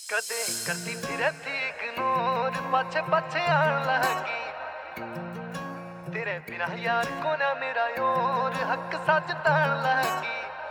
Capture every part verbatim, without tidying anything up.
कदे करती फिरे थी इग्नोर पाछे पाछे आन लगी तेरे बिना यार को ना मेरा और हक सच तान लगी।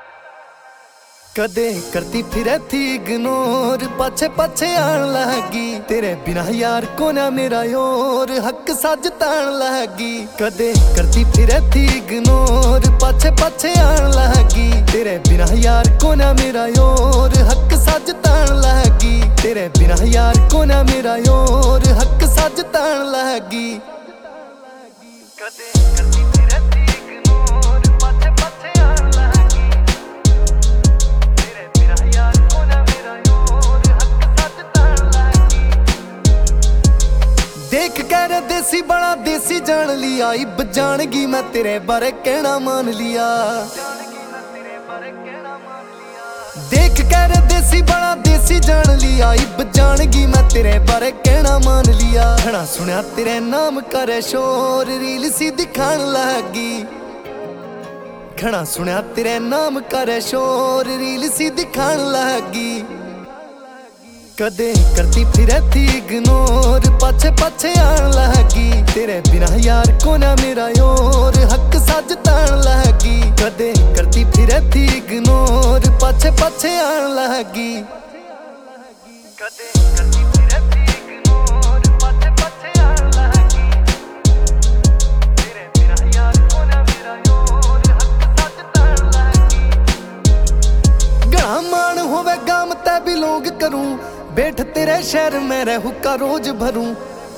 कदे करती फिरे थी इग्नोर पाछे पाछे आन लगी तेरे बिना यार को ना मेरा और हक सच तान लगी। कदे करती फिरे थी इग्नोर पाछे पाछे आन लगी तेरे बिना यार को ना मेरा और हक सच तान लगी तेरे बिना यार को ना मेरा और हक सच तान लगी। कदे करती फिरे थी इग्नोर पाछे पाछे आन लगी तेरे बिना यार को ना मेरा और हक सच तान लगी। देख कह रहे देसी बड़ा देसी जान लिया इब जानगी मैं तेरे बारे कहना मान लिया। देख कह रहे देसी बड़ा देसी जान लिया इब जानगी मैं तेरे बारे कहना मान लिया। घना सुनिया तेरे नाम करे शोर रील सी दिखान लगी घना सुनिया तेरे नाम करे शोर रील सी दिखान लगी। कदे करती फिरे थी इग्नोर पाछे पाछे आन लगी तेरे बिना यार को ना मेरा और हक सच तान लगी। कदे करती फिरे थी इग्नोर पाछे पाछे आन लगी कदे करती फिरे थी इग्नोर पाछे पाछे आन लगी तेरे बिना यार को ना मेरा और हक सच तान लगी। गड़ा मान होवे गाम ते बिलोंग करूं बैठ तेरे शहर में रहूं का रोज भरूं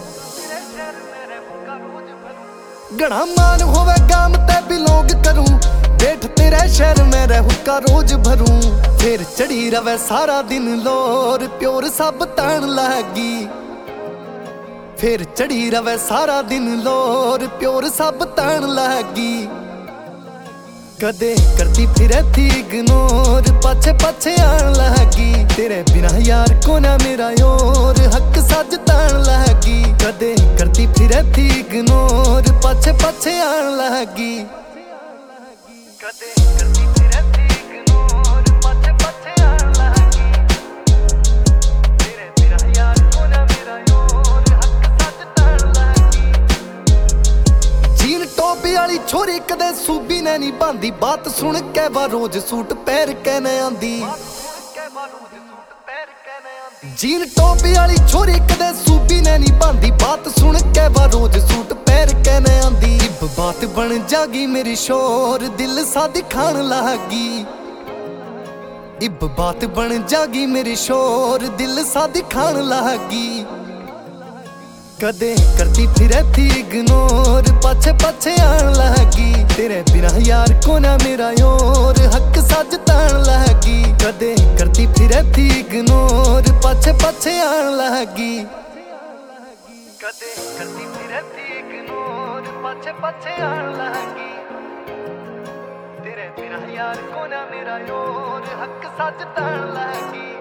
गड़ा मान होवे गाम ते बिलोंग करूं बैठ तेरे शहर में रहूं का रोज भरूं। फिर चढ़ी रवे सारा दिन लोर प्योर सब तान लगी फिर चढ़ी रवे सारा दिन लोर प्योर सब तान लगी। कदे करती फिरे थी इग्नोर पाछे पाछे आन लगी तेरे बिना यार को ना मेरा और हक सच तान लगी। कदे करती फिरे थी इग्नोर पाछे पाछे आन लगी कदे करती फिरे थी इग्नोर पाछे पाछे आन लगी तेरे बिना यार को ना मेरा और हक सच तान लगी। जीन टोपी वाली छोरी कदे सूबी ने नहीं बांधी बात सुन के वा रोज सूट पैर के न आंदी जीन टोपी वाली छोरी कदे सूबी ने नहीं बांधी बात सुन के वा रोज सूट पैर के न आंदी। इब बात बन जागी मेरी शोर दिल सा दिखान लगी इब बात बन जागी मेरी शोर दिल सा दिखान लगी। कदे करती फिरे थी इग्नोर पाछे पाछे आन लगी तेरे बिना यार को ना मेरा और हक सच तान लगी। कदे करती फिरे थी इग्नोर पाछे पाछे आन लगी कदे करती फिरे थी इग्नोर पाछे पाछे आन लगी तेरे बिना यार को ना मेरा और हक सच तान लगी।